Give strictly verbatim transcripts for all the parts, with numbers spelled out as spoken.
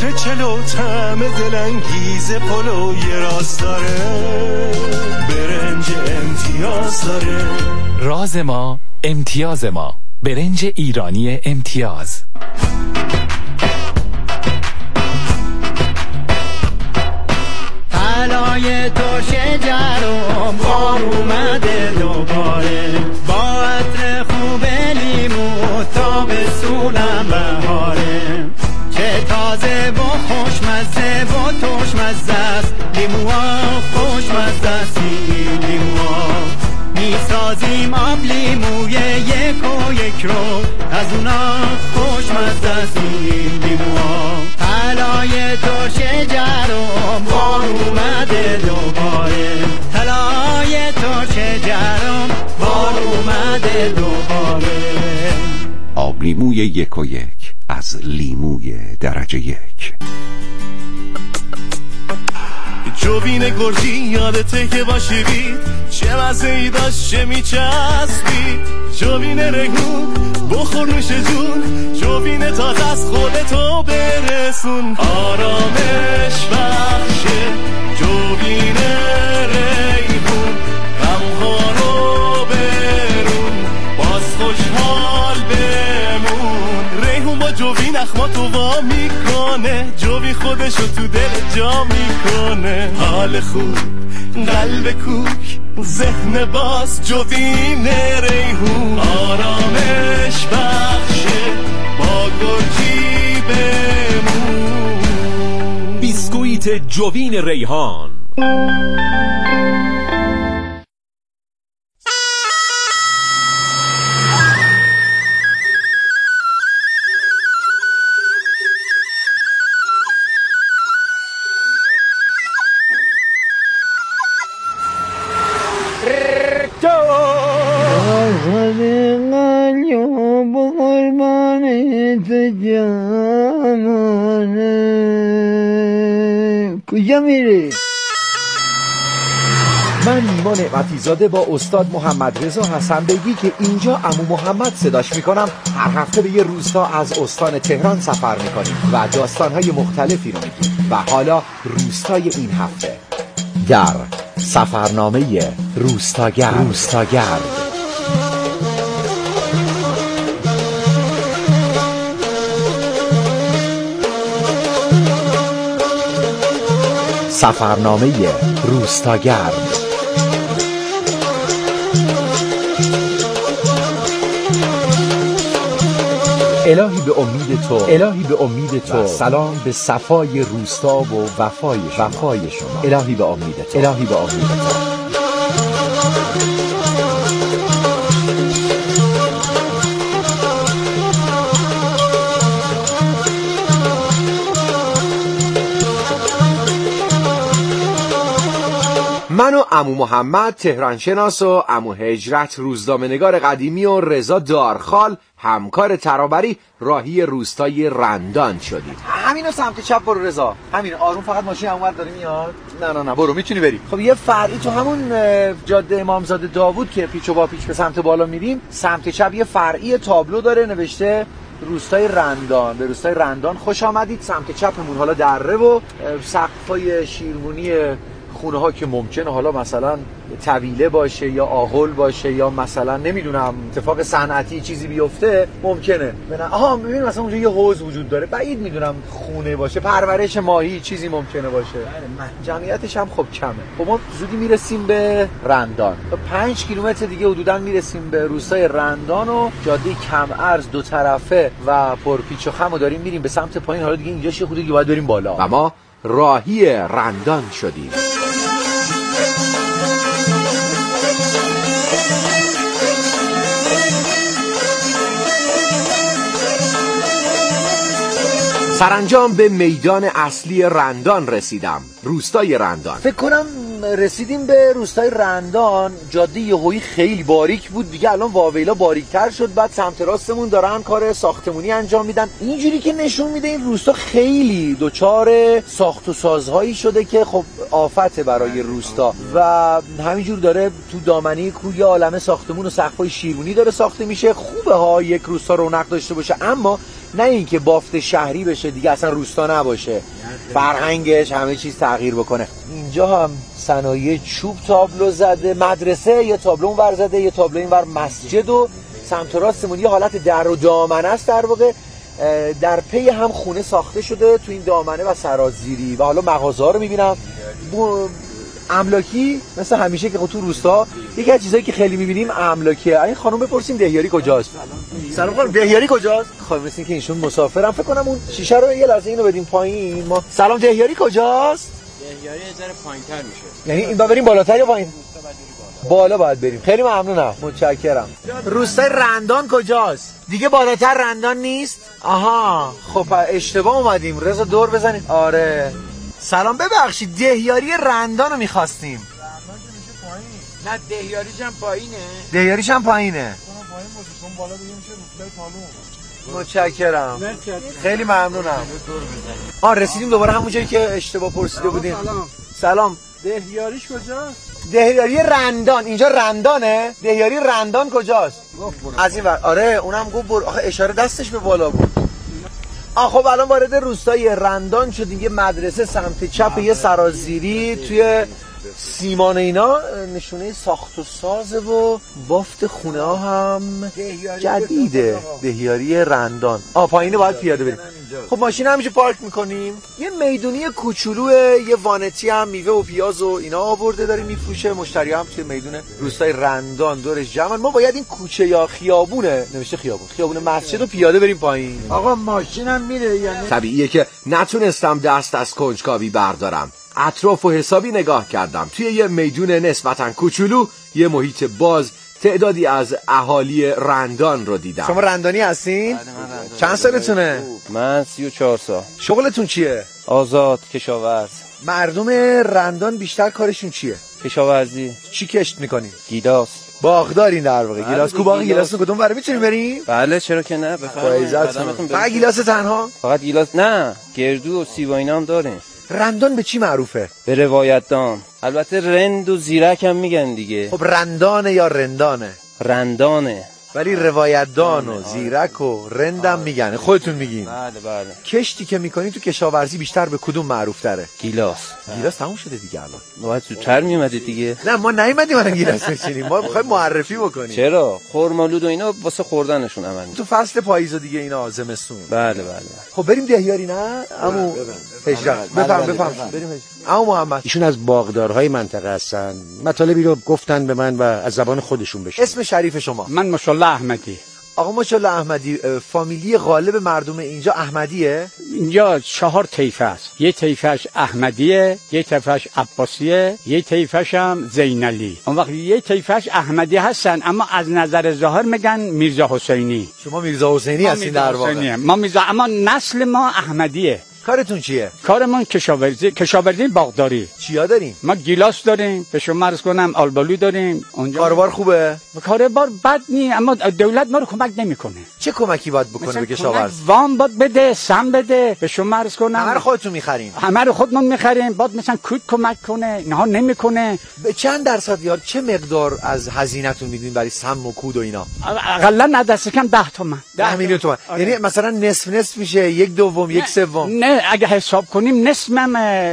عطر چلو طعم دلانگیز پلو یه راست داره، برنج امتیاز داره. راز ما امتیاز ما، برنج ایرانی امتیاز. طلای ترش جرم بار اومده دوباره، با عطر خوب لیمو تابستونم بهاره. چه تازه و خوشمزه و ترشمزه است لیموها، خوشمزه است لیموها. میسازیم آب لیموی یک و یک رو، از اونا خوشمزه است لیموها. طلای ترش جرم بار اومده دوباره، طلای ترش جرم بار اومده دوباره. آب لیموی یک و یک از لیموی درجه یک. جوین گرجی یادته که با شیرین چه مزه‌ای داشت، چه میچسبید. جوین ریحون بخور نوش جون، جوین تازه از خودتو برسون. آرامش بخشه جوین ریحون، غمها رو برون باز خوشحال بمون. ریحون با جوین اخماتو وا میکنه، جوین خودشو تو دل جا میکنه. حال خوب قلب کوک ذهن باز جوین ریحون. آرامش بخشه با گرجی بمون. بیسکویت جوین ریحان. کجا میری؟ من ایمان نعمتی زاده با استاد محمد رضا حسن بیگی که اینجا عمو محمد صداش میکنم، هر هفته به یه روستا از استان تهران سفر میکنیم و داستانهای مختلفی رو میگیم. و حالا روستای این هفته در سفرنامه روستاگرد. روستاگرد سفرنامه روستاگرد. الهی به امید تو، الهی به امید تو، سلام به صفای روستا و وفای شما. وفای شما. الهی به امید تو، الهی به امید تو. من و عمو محمد تهران شناس و عمو هجرت روزنامه‌نگار قدیمی و رضا دارخال همکار ترابری راهی روستای رندان شدیم. همینو سمت چپ برو رضا، همین آروم، فقط ماشین اونور داره میاد. نه نه نه برو، میتونی بری. خب یه فرعی تو همون جاده امامزاده داوود که پیچ و با پیچ به سمت بالا میریم، سمت چپ یه فرعی تابلو داره نوشته روستای رندان. به روستای رندان خوش آمدید. سمت چپمون حالا دره و سقفای شیرمونی خونه ها که ممکنه حالا مثلا طویله باشه یا آهل باشه یا مثلا نمیدونم اتفاق صنعتی چیزی بیفته ممکنه. آها ببین مثلا اونجا یه حوض وجود داره، بعید میدونم خونه باشه، پرورش ماهی چیزی ممکنه باشه. جمعیتش هم خب کمه. خب ما زودی میرسیم به رندان. تا پنج کیلومتر دیگه حدوداً میرسیم به روستای رندان و جاده کم عرض دو طرفه و پرپیچ و خم داریم میریم به سمت پایین. حالا دیگه اینجاش یه خودی دیگه باید بریم بالا. و ما راهی رندان شدیم. سرانجام به میدان اصلی رندان رسیدم، روستای رندان. فکر کنم رسیدیم به روستای رندان. جاده یهویی خیلی باریک بود دیگه، الان واویلا باریک‌تر شد. بعد سمت راستمون دارن کار ساختمونی انجام میدن. اینجوری که نشون میده این روستا خیلی دوچار ساخت و سازهایی شده که خب آفته برای روستا و همینجور داره تو دامنه کوی عالمه ساختمون و سقف‌های شیرونی داره ساخته میشه. خوبه ها یک روستا رونق داشته باشه، اما نه اینکه بافت شهری بشه دیگه اصلا روستا نباشه، فرهنگش همه چیز تغییر بکنه. اینجا هم صنایع چوب تابلو زده، مدرسه یه تابلو اونور زده، یه تابلو اینور مسجد و سمت راستمون یه حالت در و دامنه است در واقع. در پی هم خونه ساخته شده تو این دامنه و سرازیری و حالا مغازه‌ها رو می‌بینم. املاکی مثل همیشه که تو روستا یکی از چیزایی که خیلی می‌بینیم املاکیه. این خانم بپرسیم دهیاری کجاست. سلام خانم، دهیاری کجاست؟ خانم مثل اینکه ایشون مسافرن فکر کنم. اون شیشه رو یه لحظه اینو بدیم پایین. ما سلام، دهیاری کجاست؟ دهیاری یه ذره پایین‌تر میشه. یعنی این با بریم بالاتر یا پایین؟ بالا باید بریم. خیلی ممنونم، متشکرم. روستای رندان کجاست؟ دیگه بالاتر رندان نیست؟ آها، خب اشتباه اومدیم. رضا دور بزنیم. آره سلام، ببخشید دهیاری رندان رو میخواستیم. رندان که میشه پایین. نه دهیاریش هم پایینه. دهیاریش هم پایینه. اونم پایین باشه چون بالا دیگه میشه روستای متشکرم، پالون. خیلی ممنونم. آ رسیدیم دوباره همون جایی که اشتباه پرسیده بودیم. سلام. سلام. دهیاریش کجاست؟ دهیاری رندان. اینجا رندانه؟ دهیاری رندان کجاست؟ از این ور. آره اونم گفت بر... آخه اشاره دستش به بالا بود. آ خب الان وارد روستای رندان شدیم. یه مدرسه سمت چپ، یه سرازیری توی سیمان، اینا نشونه ساخت و سازه و بافت خونه ها هم جدیده. دهیاری رندان. آ پایینه باید پیاده بریم. خب ماشین همیشه پارک میکنیم. یه میدونی کوچولو، یه وانتی هم میوه و پیاز و اینا آورده داره میفروشه. مشتری هم توی میدون روستای رندان دورش جمعن. ما باید این کوچه یا خیابونه، نوشته خیابون، خیابون مسجد رو پیاده بریم پایین. آقا ماشینم میره یعنی؟ طبیعیه که نتونستم دست از کنجکاوی بردارم. اطراف و حسابی نگاه کردم. توی یه میدون نسبتاً کوچولو، یه محیط باز، تعدادی از اهالی رندان رو دیدم. شما رندانی هستین؟ چند سالتونه؟ من سی و چهار سال. شغلتون چیه؟ آزاد کشاورز. مردم رندان بیشتر کارشون چیه؟ کشاورزی. چی کشت میکنین؟ گیلاس. باغدارین در واقع. گیلاس کو باغ گیلاس کدوم بره میتونیم بریم؟ بله چرا که نه، بفرمایید. فقط گیلاس تنها؟ فقط گیلاس نه، گردو و سیب و اینا هم داریم. رندان به چی معروفه؟ به روایت دان. البته رند و زیرک هم میگن دیگه. خب رندانه یا رندانه؟ رندانه. ولی روایت دان و زیرک و رندم میگن. خودتون میگین؟ بله بله. کشتی که میکنین تو کشاورزی بیشتر به کدوم معروف تره؟ گیلاس. گیلاس تموم شده دیگه الان. باید زودتر میومدید دیگه. نه ما نیومدیم الان گیلاس بچینیم. ما میخوایم معرفی بکنیم. چرا؟ خرمالود و اینا واسه خوردنشون عمل. تو فصل پاییز و دیگه اینا زمستون. بله بله. خب بریم دهیاری نه؟ عمو هجرت. بفهم بفهم. بریم هجرت. عمو محمد. ایشون از باغدارهای منطقه هستن. مطالبی رو گفتن به من و از زبان خودشون بشن. اسم شریف شما؟ من ماشاءالله احمدی. آقا ماشاءالله احمدی، فامیلی غالب مردم اینجا احمدیه؟ اینجا چهار طیفه است. یه طیفش احمدیه، یه طیفش عباسیه، یه طیفش هم زینالی. اون وقت یه طیفش احمدی هستن اما از نظر ظاهر میگن میرزا حسینی. شما میرزا حسینی هستین در واقع؟ ما میرزا، اما نسل ما احمدیه. کارتون چیه؟ کارمون کشاورزی، کشاورزی باغداری. چیا داریم؟ ما گیلاس داریم، به شما عرض کنم آلبالو داریم. اونجا کاروبار خوبه؟ کاروبار بد نی، اما دولت ما رو کمک نمیکنه. چه کمکی باید بکنه به کشاورز؟ وام باید بده، سم بده، به شما عرض کنم. همه رو خودتون میخرین؟ همه رو خودمون میخریم. بعد مثلا کود کمک کنه، اینها نمیکنه. به چند درصد یا چه مقدار از هزینه‌تون میدین برای سم و کود و اینا؟ اقلا دست کم ده تومن. ده میلیون تومن. یعنی مثلا نصف نصف میشه، یک دوم، یک سوم. نه اگه حساب کنیم نصفم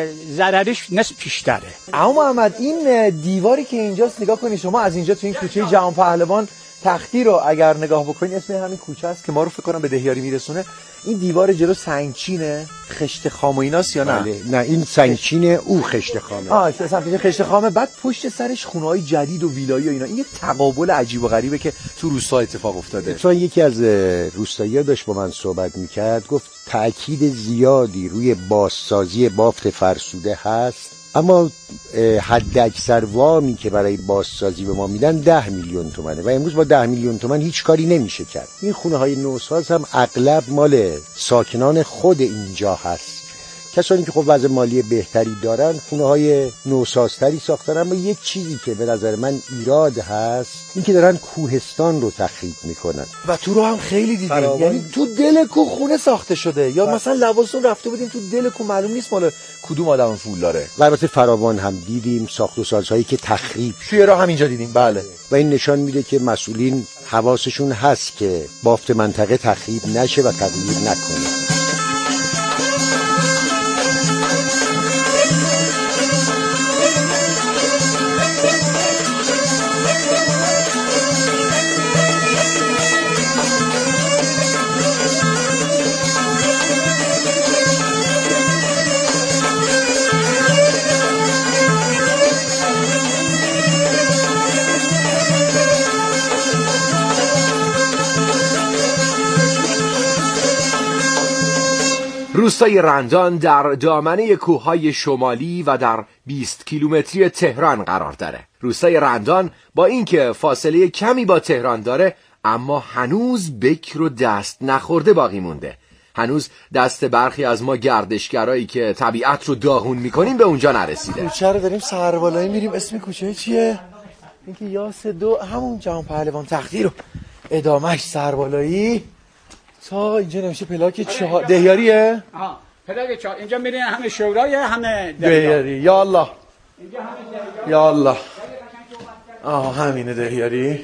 ضررش نصف پیشتره. اما محمد این دیواری که اینجاست نگاه کنید شما، از اینجا تو این کوچه جهان پهلوان تختی رو اگر نگاه بکنید، اسم همین کوچه است که ما رو فکر کنم به دهیاری میرسونه. این دیوار جلو سنگچینه، خشت خام و ایناست یا نه؟ بله. نه این سنگچینه، او خشت خامه. آه سمتش خشت خامه. بعد پشت سرش خونه‌های جدید و ویلایی و اینا. این یه تقابل عجیب و غریبه که تو روستا اتفاق افتاده. چون یکی از روستایی‌ها داشت با من صحبت میکرد، گفت تأکید زیادی روی بازسازی بافت فرسوده هست، اما حد اکثر وامی که برای بازسازی به ما میدن ده میلیون تومنه و امروز با ده میلیون تومن هیچ کاری نمیشه کرد. این خونه های نوساز هم اغلب مال ساکنان خود اینجا هست، کسانی که خب وضع مالی بهتری دارن خونه های نوسازتری ساختن. اما یک چیزی که به نظر من ایراد هست این که دارن کوهستان رو تخریب میکنن و تو رو هم خیلی دیدیم. یعنی تو دل کو خونه ساخته شده یا بس. مثلا لواسون رفته بودیم تو دل کو، معلوم نیست مال کدوم آدم پول داره. و البته فراوان هم دیدیم ساخت و سازهایی که تخریب توی راه هم اینجا دیدیم. بله. و این نشان میده که مسئولین حواسشون هست که بافت منطقه تخریب نشه و تغییر نکنه. روستای رندان در دامنه کوههای شمالی و در بیست کیلومتری تهران قرار داره. روستای رندان با اینکه فاصله کمی با تهران داره اما هنوز بکر و دست نخورده باقی مونده. هنوز دست برخی از ما گردشگرایی که طبیعت رو داغون میکنیم به اونجا نرسیده. کوچه رو داریم سربالایی میریم. اسم کوچه چیه؟ اینکه یاس دو همون جهان پهلوان تختی رو ادامهش سربالایی تا اینجا نمیشه پلاک چهار دهیاریه؟ آها پلاک چهار. اینجا میرین همه شورای همه دهیاری. یا الله یا الله. آه همینه دهیاری.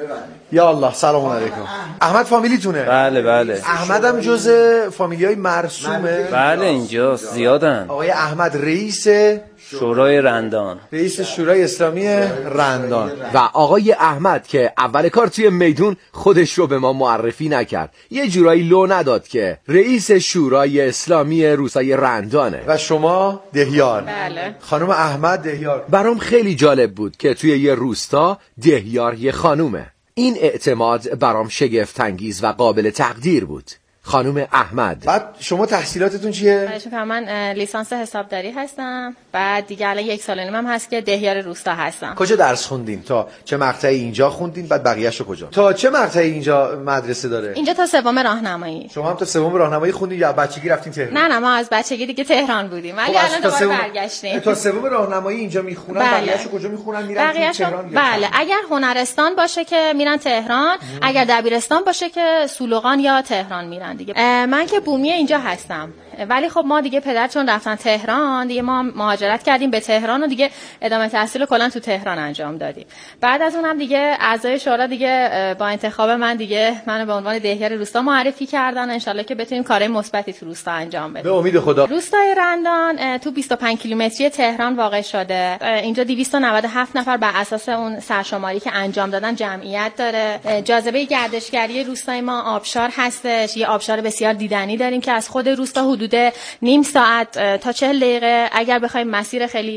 یا الله. سلام علیکم. احمد فامیلیتونه؟ بله بله. احمدم جز فامیلیای مرسومه؟ بله اینجاست زیادن. آقای احمد رئیس شورای رندان، رئیس شورای اسلامی رندان. و آقای احمد که اول کار توی میدون خودش رو به ما معرفی نکرد، یه جورایی لو نداد که رئیس شورای اسلامی روستای رندانه. و شما دهیار؟ بله. خانم احمد دهیار. برام خیلی جالب بود که توی یه روستا دهیار یه خانومه. این اعتماد برام شگفت انگیز و قابل تقدیر بود. خانم احمد. بعد شما تحصیلاتتون چیه؟ من لیسانس حسابداری هستم. بعد دیگه الان یک سال و نیم هم هست که دهیار روستا هستم. کجا درس خوندین؟ تا چه مقطعی اینجا خوندین؟ بعد بقیه‌شو کجا؟ تا چه مقطعی اینجا مدرسه داره؟ اینجا تا سوم راهنمایی. شما هم تا سوم راهنمایی خوندین یا بچگی رفتین تهران؟ نه نه ما از بچگی دیگه تهران بودیم. ولی الان دوباره سوم... برگشتیم. تا سوم راهنمایی اینجا میخونن. بله. بقیه‌شو کجا میخونن؟ میرن تهران. بله اگر هنرستان باشه که میرن تهران، ام. اگر دبیرستان باشه که سولوقان یا تهران میرن دیگه. من که بومیه اینجا هستم، ولی خب ما دیگه پدر چون رفتن تهران دیگه ما مهاجرت کردیم به تهران و دیگه ادامه تحصیل کلا تو تهران انجام دادیم. بعد از اونم دیگه اعضای شورا دیگه با انتخاب من دیگه منو به عنوان دهیار روستا معرفی کردن. ان شاءالله که بتونیم کارهای مثبتی تو روستا انجام بدیم. به امید خدا. روستای رندان تو بیست و پنج کیلومتری تهران واقع شده. اینجا دویست و نود و هفت نفر بر اساس اون سرشماری که انجام دادن جمعیت داره. جاذبه گردشگری روستای ما آبشار هستش. یه آبشار بسیار دیدنی داریم که از خود روستا حدود نیم ساعت تا چهل دقیقه اگر بخوایم مسیر خیلی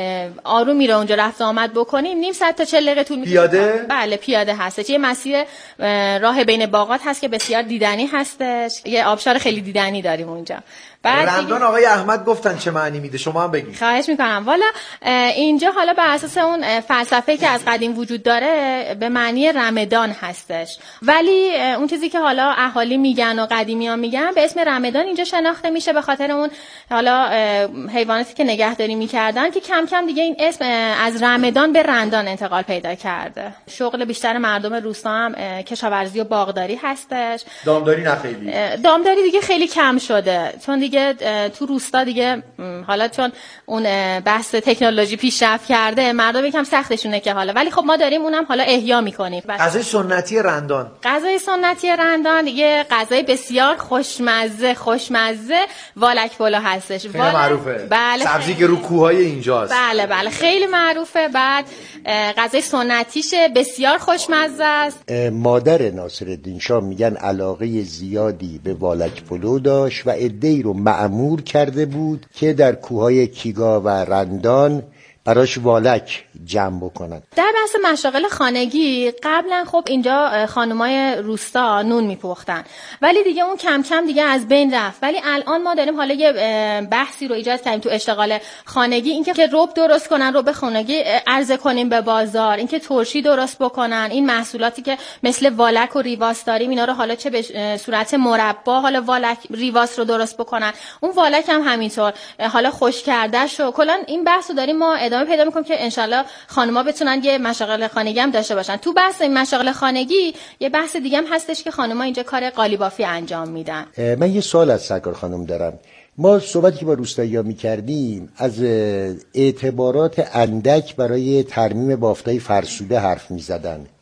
آرومی رو اونجا رفت آمد بکنیم نیم ساعت تا چهل دقیقه طول می‌کشه. پیاده؟ بله پیاده هستش. یه مسیر راه بین باغات هست که بسیار دیدنی هستش. یه آبشار خیلی دیدنی داریم اونجا. رندان آقای احمد گفتن چه معنی میده؟ شما هم بگید. خواهش میکنم. والا اینجا حالا بر اساس اون فلسفه‌ای که از قدیم وجود داره به معنی رمضان هستش، ولی اون چیزی که حالا اهالی میگن و قدیمیان میگن به اسم رمضان اینجا شناخته میشه به خاطر اون حالا حیواناتی که نگهداری میکردن که کم کم دیگه این اسم از رمضان به رندان انتقال پیدا کرده. شغل بیشتر مردم روستا هم کشاورزی و باغداری هستش. دامداری نه خیلی. دامداری دیگه خیلی کم شده چون دیگه تو روستا دیگه حالا چون اون بحث تکنولوژی پیشرفت کرده مردم یکم سختشونه که حالا، ولی خب ما داریم اونم حالا احیا میکنیم. غذای سنتی رندان. غذای سنتی رندان یه غذای بسیار خوشمزه خوشمزه والک پلو هستش. خیلی معروفه. بله. سبزی که رو کوههای اینجاست. بله بله خیلی معروفه. بعد غذای سنتیشه بسیار خوشمزه است. مادر ناصرالدین شاه میگن علاقه زیادی به والک پلو داشت و عده‌ای رو مأمور کرده بود که در کوههای کیگا و رندان براش والک جمع بکنن. در بحث مشاغل خانگی قبلا خب اینجا خانمای روستا نون میپختن، ولی دیگه اون کم کم دیگه از بین رفت. ولی الان ما داریم حالا یه بحثی رو ایجاد کردیم تو اشتغال خانگی، اینکه که رب درست کنن، رب خانگی عرضه کنیم به بازار، اینکه ترشی درست بکنن. این محصولاتی که مثل والک و ریواس داریم اینا رو حالا چه به صورت مربا حالا والک ریواس رو درست بکنن، اون والک هم همینطور حالا خوش کردهش و کلا این بحثو داریم ما ادامه پیدا میکنم که انشالله خانم‌ها بتونن یه مشاغل خانگی هم داشته باشن. تو بحث این مشاغل خانگی یه بحث دیگه هم هستش که خانم‌ها اینجا کار قالیبافی انجام میدن. من یه سوال از سرکار خانم دارم. ما صحبتی که با روستایی‌ها می‌کردیم از اعتبارات اندک برای ترمیم بافتای فرسوده حرف می‌زدن.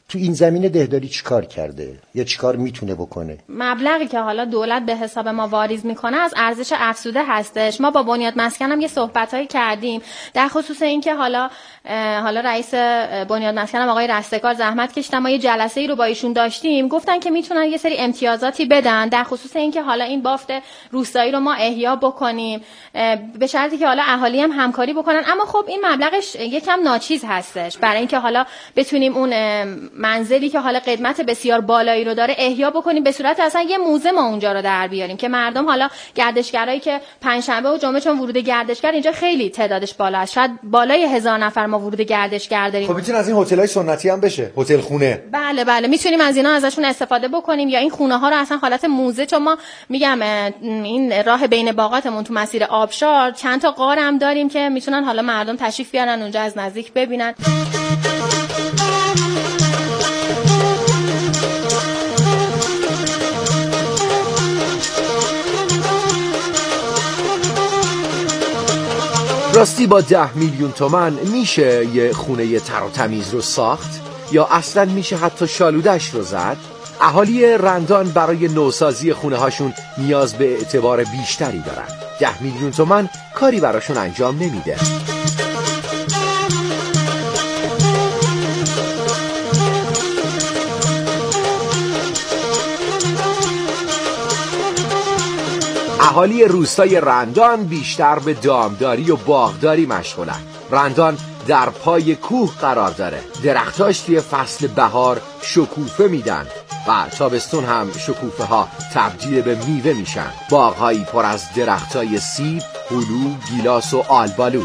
تو این زمینه دهداری چیکار کرده یا چیکار میتونه بکنه؟ مبلغی که حالا دولت به حساب ما واریز میکنه از ارزش افزوده هستش. ما با بنیاد مسکن هم یه صحبتایی کردیم در خصوص اینکه حالا حالا رئیس بنیاد مسکن هم آقای رستگار زحمت کشیدن، ما یه جلسه ای رو با ایشون داشتیم، گفتن که میتونن یه سری امتیازاتی بدن در خصوص اینکه حالا این بافت روستایی رو ما احیا بکنیم به شرطی که حالا اهالی هم همکاری بکنن. اما خب این مبلغش یکم ناچیز هستش برای اینکه حالا بتونیم اون منزلی که حالا قدمت بسیار بالایی رو داره احیا بکنیم به صورت اصلا یه موزه ما اونجا رو در بیاریم که مردم حالا گردشگرایی که پنجشنبه و جمعه چون ورود گردشگر اینجا خیلی تعدادش بالا است، شاید بالای هزار نفر ما ورود گردشگر داریم. خب میتونه از این هتل‌های سنتی هم بشه، هتل خونه. بله بله میتونیم از اینا ازشون استفاده بکنیم یا این خونه ها رو اصلا حالت موزه، چون ما میگم این راه بین باغاتمون تو مسیر آبشار چند تا غار هم داریم که میتونن حالا مردم تشریف بیارن اونجا از نزدیک ببینن. راستی با ده میلیون تومن میشه یه خونه تر و تمیز رو ساخت یا اصلا میشه حتی شالودش رو زد؟ اهالی رندان برای نوسازی خونه هاشون نیاز به اعتبار بیشتری دارن. ده میلیون تومن کاری براشون انجام نمیده. اهالی روستای رندان بیشتر به دامداری و باغداری مشغولن. رندان در پای کوه قرار داره. درختاش توی فصل بهار شکوفه میدن و تابستون هم شکوفه ها تبدیل به میوه میشن. باغهایی پر از درختای سیب، هلو، گیلاس و آلبالو.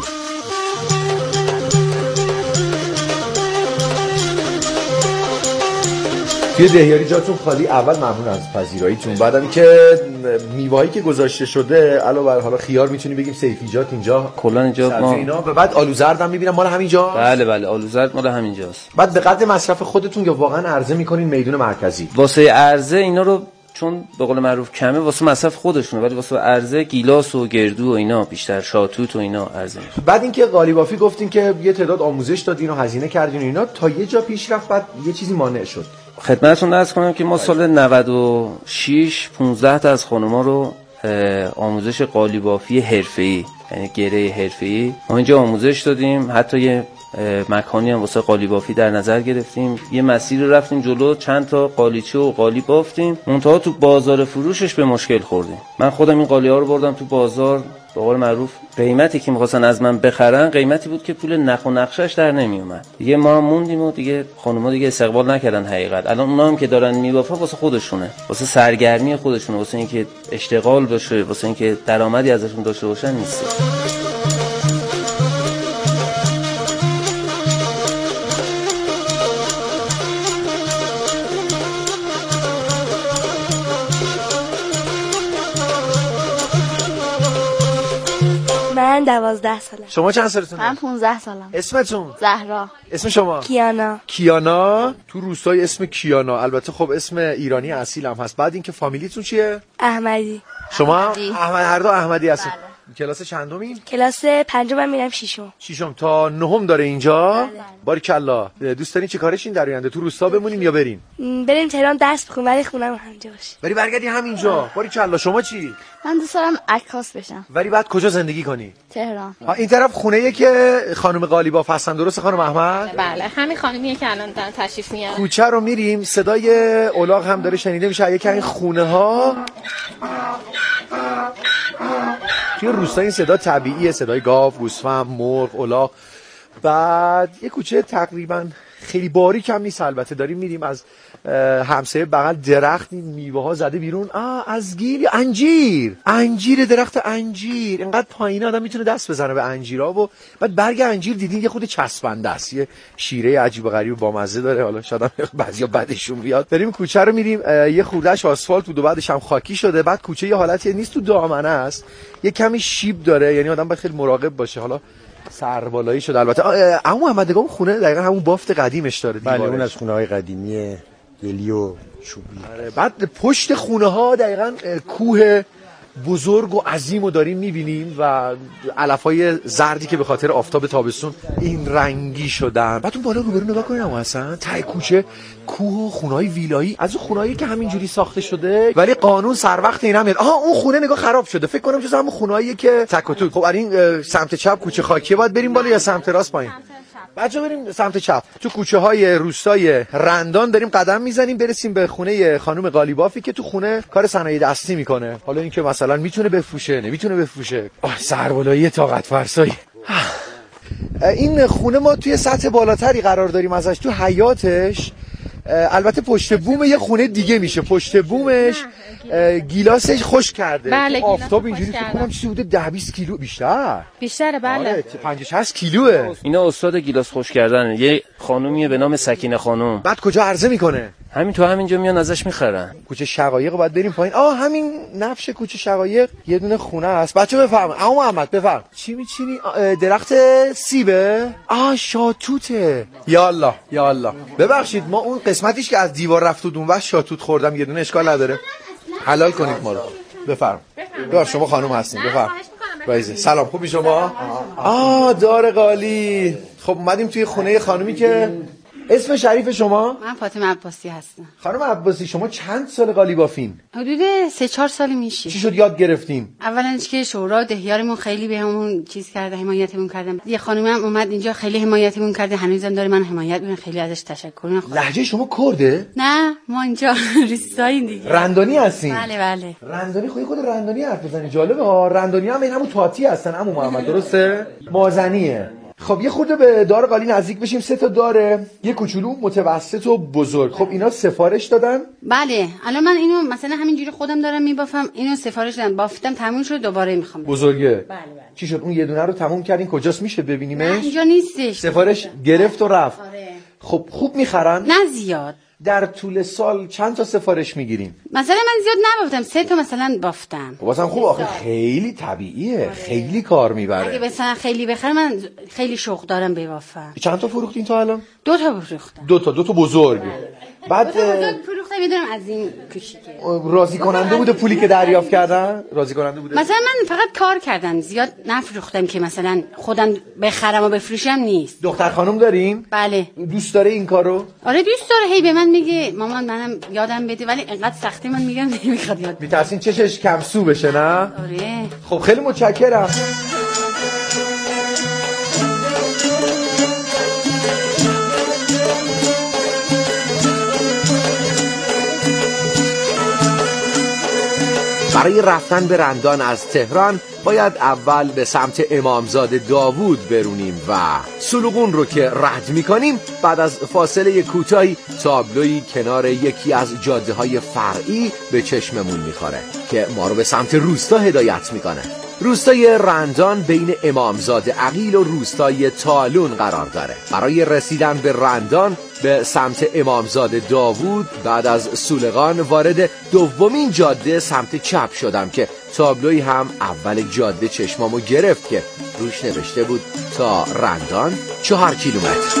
توی دهیاری جاتون خالی. اول ممنون از پذیراییتون، بعدم که میوه‌ای که گذاشته شده علاوه بر حالا خیار میتونیم بگیم سیفیجات اینجا کلا اینجا ما اینا. بعد آلو زردم میبینم مال همینجا. بله بله آلو زرد مال همینجاست. بعد به قدر مصرف خودتون یا واقعا عرضه میکنین میدون مرکزی؟ واسه عرضه اینا رو چون به قول معروف کمه واسه مصرف خودشونه، ولی واسه عرضه گیلاس و گردو و اینا بیشتر شاتوت و اینا عرضه میشه. بعد اینکه قالیبافی گفتین که یه تعداد آموزش دادین و هزینه کردین و اینا تا یه جا پیش رفت، بعد یه چیزی مانع شد. خدمتتون عرض کنم که ما سال نود و شش پانزده تا از خانوما رو آموزش قالیبافی حرفه‌ای یعنی گره حرفه‌ای ما اینجا آموزش دادیم. حتی یه مکانی هم واسه قالیبافی در نظر گرفتیم. یه مسیر رفتیم جلو، چند تا قالیچه و قالی بافتیم. منتها تو بازار فروشش به مشکل خوردیم. من خودم این قالی‌ها رو بردم تو بازار، به قول معروف قیمتی که می‌خواستن از من بخرن قیمتی بود که پول نخ و نقشش در نمیومد. دیگه ما موندیم و دیگه خانم‌ها دیگه استقبال نکردن. حقیقت الان اونا هم که دارن میبافن واسه خودشونه، واسه سرگرمی خودشونه، واسه اینکه اشتغال بشه، واسه اینکه درآمدی ازشون داشته باشن نیست. من دوازده سالم. شما چند سالتونه؟ من پونزده سالم. اسمتون؟ زهرا. اسم شما؟ کیانا. کیانا. تو روستای اسم کیانا، البته خب اسم ایرانی اصیل هم هست. بعد اینکه فامیلیتون چیه؟ احمدی. شما؟ احمدی. احمد هر دو احمدی هستین. کلاس چندمی؟ کلاس پنجم میرم ششم. ششم تا نهم داره اینجا؟ باریکلا. دوست دارین چه کارشین در آینده؟ تو روستا بمونین یا برین؟ بریم تهران درس بخونیم ولی خونم همینجا باشه. ولی برگردی همینجا. باریکلا. شما چی؟ من دوست دارم عکاس بشم. ولی بعد کجا زندگی کنی؟ تهران. ها این طرف خونه‌ایه که خانم قالیباف هستن، درسته خانم احمد؟ بله همین خانمیه که الان دارن تشریف میارن. کوچه رو میریم، صدای الاغ هم داره شنیده میشه. یکی از این خونه ها توی روستا این صدا طبیعیه، صدای گاو، گوسفند، مرغ، الاغ. بعد یه کوچه تقریبا خیلی باریک هم نیست، البته داریم میریم از همسایه بغل درخت میوه ها زده بیرون. آه از گیل انجیر، انجیر، درخت انجیر. اینقدر پایین آدم میتونه دست بزنه به انجیرا. و بعد برگ انجیر دیدین یه خود چسبنده است، یه شیره عجیب و غریب و بامزه داره. حالا شاید بعضیا بعدشون بیاد. بریم کوچه رو میریم، یه خوردهش آسفالت بود و بعدش هم خاکی شده. بعد کوچه یه حالتی نیست، تو دامنه است، یه کمی شیب داره، یعنی آدم باید خیلی مراقب باشه. حالا سربالایی شده البته. عمو احمدگان خونه دقیقاً همون بافت قدیمش داره. بله اون از خونه‌های قدیمی گلی و چوبی. بعد پشت خونه ها دقیقاً کوه بزرگ و عظیم رو داریم میبینیم و علفای زردی که به خاطر آفتاب تابستون این رنگی شدن. بعد اون بالا روبرو نگاه کنین اما اصلا ته کوچه کوه و خونه‌های ویلایی، از اون خونه‌ای که همینجوری ساخته شده ولی قانون سر وقت اینا میاد. آها اون خونه نگاه خراب شده، فکر کنم جز همون خونه‌ایه که تک و توک. خب این سمت چپ کوچه خاکیه، باید بریم بالا یا سمت راست پایین؟ بچه بریم سمت چپ. تو کوچه های روستای رندان داریم قدم میزنیم برسیم به خونه خانم قالیبافی که تو خونه کار صنایع دستی میکنه. حالا اینکه مثلا میتونه بفروشه نمیتونه بفروشه، آه سربالایی طاقت فرسایی. این خونه ما توی سطح بالاتری قرار داریم ازش، تو حیاتش البته پشت بوم یه خونه دیگه میشه، پشت بومش گیلاسش خوش کرده. بله آفتاب اینجوری فکر کنم چیزی بوده ده بیست کیلو بیشتر. بیشتره بله. آره پنجاه شصت کیلوه. اینا استاد گیلاس خوش کردن. یه خانومیه به نام سکینه خانم. بعد کجا عرضه میکنه؟ همین تو همینجا میان ازش میخرن. کوچه شقایق باید بریم پایین. آه همین نفش کوچه شقایق یه دونه خونه است. بچه بفرم. اما محمد بفرم. چی میچینی؟ درخت سیبه؟ آه شاتوته. یا الله یا الله. ببخشید ما اون قسمتیش که از دیوار رفت اون وقت شاتوت خوردم، یه دونه اشکال نداره. حلال کنید ما رو. بفرم. بفرم شما خانم هستین. بفرم. رایزه. سلام خوبی شما؟ آه دار قالی. خب اومدیم توی خونه خانومی که اسم شریف شما؟ من فاطمه عباسی هستم. خانم عباسی شما چند سال قالیبافین؟ حدود سه چهار سال میشه. چی شد یاد گرفتین؟ اولا که شورا و دهیارمون خیلی بهمون چیز کرده، حمایتمون کردن. یه خانومی هم اومد اینجا خیلی حمایتمون کرده، هنوزم داره من حمایت میکنه، خیلی ازش تشکر میکنم. لهجه شما کرده؟ نه ما اینجا روستایی دیگه. رندانی هستین؟ بله بله. رندانی خودی خود رندانی حرف بزنی، جالبه ها. رندانی هم این همون تاتی هستن عمو محمد، درسته؟ مازنیه. خب یه خورده به دار قالی نزدیک بشیم. سه تا داره، یه کوچولو، متوسط و بزرگ. خب اینا سفارش دادن؟ بله الان من اینو مثلا همینجوری خودم دارم میبافم، اینو سفارش دادم، بافتم تموم شد دوباره میخوام. بزرگه؟ بله بله. چی شد اون یه دونه رو تموم کردین؟ کجاست میشه ببینیمش؟ اینجا نیستش. سفارش گرفت و رفت. آره. خب خوب میخرن؟ نه زیاد. در طول سال چند تا سفارش میگیرین؟ مثلا من زیاد نبافتم، سه تا مثلا بافتم. خب واسم خوب آخه خیلی طبیعیه. آره. خیلی کار میبره. اگه مثلا خیلی بخرم من خیلی شوق دارم ببافم. چند تا فروختین تا الان؟ دو تا فروختم. دو تا دو تا بزرگ. بعد دو تا بزرگ فروختم، میدونم از این کوچیکه. راضی کننده بوده پولی که دریافت کردن؟ راضی کننده بوده؟ مثلا من فقط کار کردم، زیاد نفروختم که مثلا خودم بخرم و بفروشم نیست. دختر خانم دارین؟ بله. دوست داره این کارو؟ آره دوست داره، هی به من میگه مامان منم یادم بده، ولی انقدر سختی من میگم نمیخواد یاد. میترسین چشش کم سو بشه نه؟ آره. خب خیلی متشکرم. برای رفتن به رندان از تهران باید اول به سمت امامزاده داوود برونیم و سلوغون رو که رد میکنیم بعد از فاصله کوتاهی تابلویی کنار یکی از جاده های فرعی به چشممون میخوره که ما رو به سمت روستا هدایت میکنه. روستای رندان بین امامزاده عقیل و روستای تالون قرار داره. برای رسیدن به رندان به سمت امامزاده داوود بعد از سولغان وارد دومین جاده سمت چپ شدم که تابلوی هم اول جاده چشمامو گرفت که روش نوشته بود تا رندان چهار کیلومتر.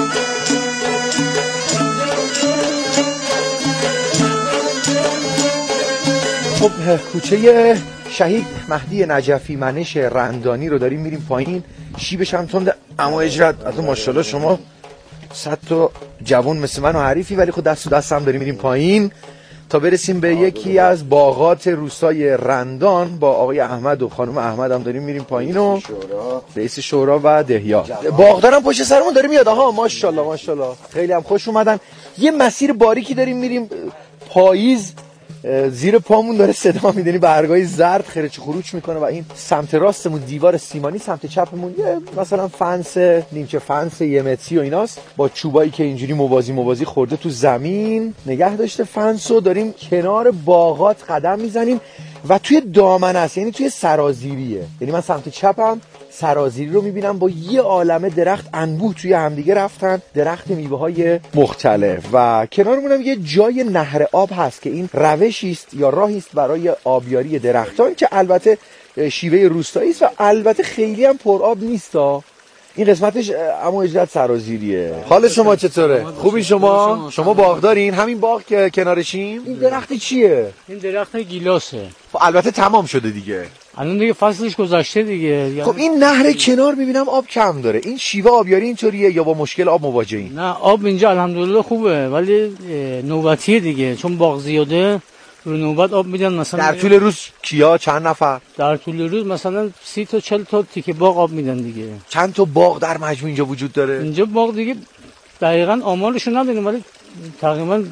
خب کوچه شهید مهدی نجفی منش رندانی رو داریم میریم پایین. شیبش هم تنده اما اجرت از ماشاءالله شما صد تا جوان مثل من و حریفی، ولی خود دست و دست هم داریم میریم پایین تا برسیم به یکی از باغات روستای رندان. با آقای احمد و خانم احمد هم داریم میریم پایین و رئیس شورا و دهیا. باغدارم پشت سرمون داره میاد. آها ماشاءالله ماشاءالله خیلی هم خوش اومدن. یه مسیر باریکی داریم میریم، پاییز زیر پامون داره صدا میدنی، برگای زرد خرچ خروچ میکنه و این سمت راستمون دیوار سیمانی، سمت چپمون یه مثلا فنس نیمچه فنس یه متری و ایناست با چوبایی که اینجوری موازی موازی خورده تو زمین نگه داشته فنسو. داریم کنار باغات قدم میزنیم و توی دامن است، یعنی توی سرازیریه. یعنی من سمت چپم سرازیری رو میبینم با یه عالمه درخت انبوه توی همدیگه رفتن، درخت میوه های مختلف و کنارمون هم یه جای نهر آب هست که این روشی است یا راهی است برای آبیاری درختان که البته شیوه روستایی است و البته خیلی هم پر آب نیست ها. این قسمتش اما اجرت سرازیریه. حال شما چطوره؟ خوبی شما؟ شما باغدارین؟ همین باغ که کنارشیم؟ این درخت چیه؟ این درخت گیلاسه. البته تمام شده دیگه. الان دیگه فصلش گذشته دیگه. خب این نهر کنار میبینم آب کم داره. این شیوه آبیاری اینطوریه یا با مشکل آب مواجهین؟ نه آب اینجا الحمدلله خوبه ولی نوبتیه دیگه، چون باغ زیاده رو نوبت آب میدن. مثلا در طول روز کیا چند نفر؟ در طول روز مثلا سی تا چهل تا تیکه باغ آب میدن دیگه. چند تا باغ در مجموع اینجا وجود داره؟ اینجا باغ دیگه دقیقاً آمارشو ندونیم ولی تقریبا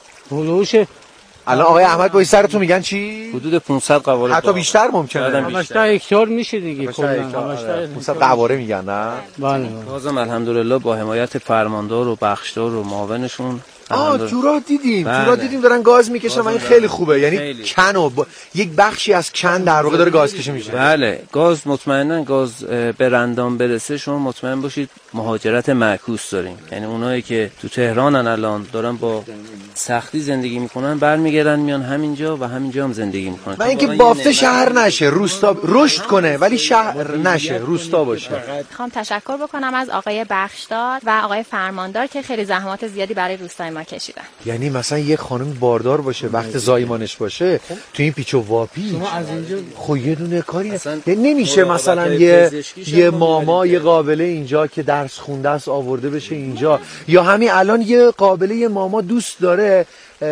حدودش الان آقای احمد با سرتون میگن چی؟ حدود پانصد قواره. حتی بیشتر ممکنه. همش تا هکتار میشه دیگه کلا. همش پانصد قواره میگن نه؟ بله. بازم الحمدلله با حمایت فرماندار و بخشدار و معاونشون. آه تو راه دیدیم بله. تو راه دیدیم دارن گاز میکشن و این خیلی خوبه. یعنی خیلی. کن و با... یک بخشی از کن در واقع داره گاز کشی میشه. بله گاز مطمئنا گاز به رندان برسه شما مطمئن باشید مهاجرت معکوس داریم. یعنی اونایی که تو تهرانن الان دارن با سختی زندگی میکنن برمیگردن میان همینجا و همینجا هم زندگی میکنن. و اینکه بافته شهر نشه، روستا رشد کنه ولی شهر نشه، روستا باشه. میخوام تشکر بکنم از آقای بخشدار و آقای فرماندار که خیلی زحمات زیادی برای روستای ما کشیدن. یعنی مثلا یک خانم باردار باشه وقت زایمانش باشه تو این پیچ و واپی خب یه دونه کاری یعنی نمیشه مثلا یه یه ماما یه قابله اینجا که درس خونده است آورده بشه اینجا، یا همین الان یه قابله یه ماما دوست داره.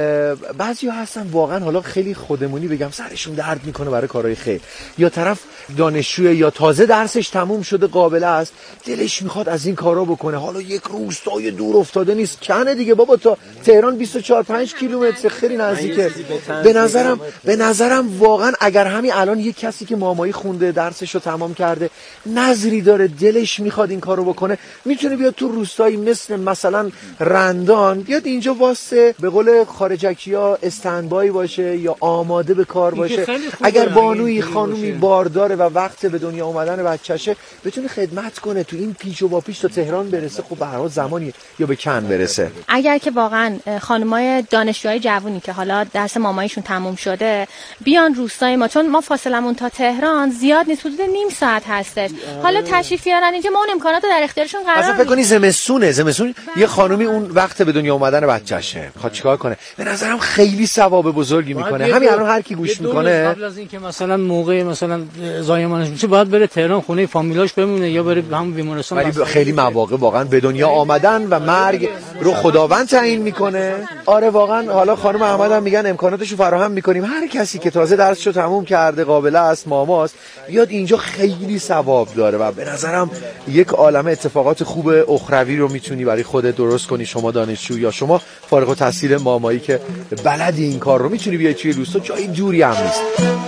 بعضیا هستن واقعا حالا خیلی خودمونی بگم سرشون درد میکنه برای کارهای خیر، یا طرف دانشجوی یا تازه درسش تموم شده قابله است دلش میخواد از این کارا بکنه. حالا یک روستای دور افتاده نیست کنه دیگه بابا، تا تهران بیست و چهار پنج کیلومتر خیلی نزدیکه. به نظرم به نظرم واقعا اگر همین الان یک کسی که مامایی خونده درسش رو تمام کرده نظری داره دلش میخواد این کارو بکنه میتونه بیاد تو روستایی مثل مثلا رندان بیاد اینجا واسه به قول خارجکی‌ها استندبای باشه یا آماده به کار باشه. اگر بانوی خانومی بارداره و وقت به دنیا اومدن بچه‌شه بتونه خدمت کنه تو این پیچ و واپیچ تا تهران برسه. خب به هر حال زمانی یا به کن برسه. اگر که واقعا خانمای دانشجوهای جوونی که حالا درس ماماییشون تموم شده بیان روستای ما، چون ما فاصلمون تا تهران زیاد نیست، حدود نیم ساعت هستش، حالا تشریف بیارن اینجا ما اون امکانات رو در اختیارشون قرار میدیم. مثلا فکر کنی زمستونه زمستون یه خانومی اون وقت به دنیا اومدن بچه‌شه میخواد چیکار کنه؟ به نظرم خیلی ثواب بزرگی میکنه. همین الان هر کی گوش میکنه قبل از اینکه مثلا موقع مثلا زایمانش میشه باید بره تهران خونه فامیلاش بمونه یا بره همون بیمارستان. ولی خیلی مواقع واقعا به دنیا آمدن و مرگ رو خداوند تعیین میکنه. آره واقعا. حالا خانم احمد هم میگن امکاناتشو فراهم میکنیم. هر کسی که تازه درسشو تموم کرده قابله است ماماست بیاد اینجا خیلی ثواب داره و به نظرم یک عالمه اتفاقات خوب اخروی رو میتونی برای خودت درست کنی. شما دانشجو یا شما فارغ التحصیل مامایی که بلدی این کار رو میتونی بیای توی روستا، جای دوری هم نیست.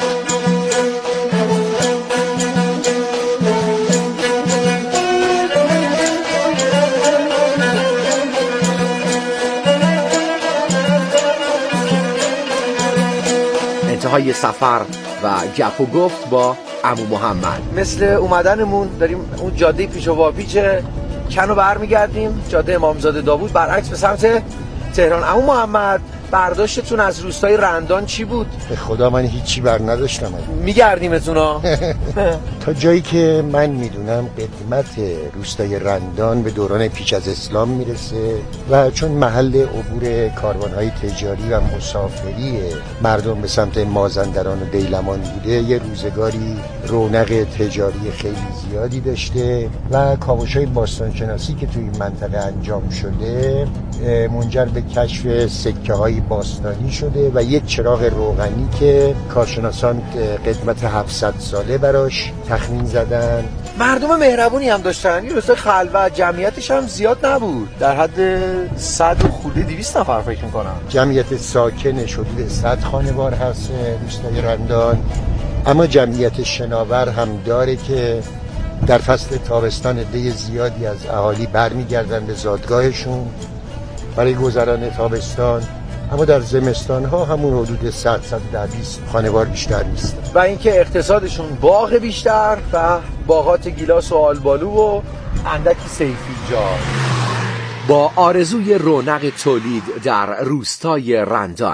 انتهای سفر و گپ و گفت با عمو محمد. مثل اومدنمون داریم اون جاده پیچ و واپیچه کنو برمیگردیم، جاده امامزاده داوود برعکس به سمت تهران. عمو محمد برداشتتون از روستای رندان چی بود؟ به خدا من هیچی بر نداشتم. میگردیمتونا تا جایی که من میدونم قدمت روستای رندان به دوران پیش از اسلام میرسه و چون محل عبور کاروانهای تجاری و مسافری مردم به سمت مازندران و دیلمان بوده، یه روزگاری رونق تجاری خیلی زیادی داشته و کاوش‌های باستانشناسی که توی این منطقه انجام شده منجر به کشف سکه‌های باستانی شده و یک چراغ روغنی که کارشناسان قدمت هفتصد ساله براش تخمین زدن. مردم مهربونی هم داشتن. این روستای خلوت جمعیتش هم زیاد نبود، در حد صد و خورده دویست نفر فکر میکنم. جمعیت ساکنش حدود صد خانوار هست روستای رندان، اما جمعیت شناور هم داره که در فصل تابستان عده زیادی از اهالی برمیگردن به زادگاهشون برای گذران تابستان، اما در زمستان ها همون حدود صد تا بیست خانوار بیشتر نیست. و اینکه اقتصادشون باغ بیشتر و باغات گیلاس و آلبالو و اندکی سیفیجار. با آرزوی رونق تولید در روستای رندان.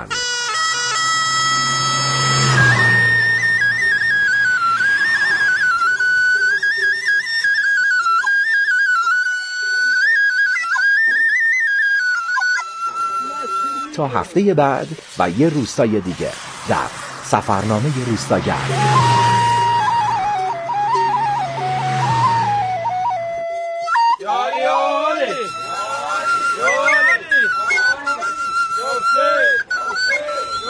تا هفته بعد و یه روستای دیگه در سفرنامه روستاگر.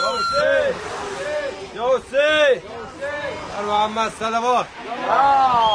محمد صلوات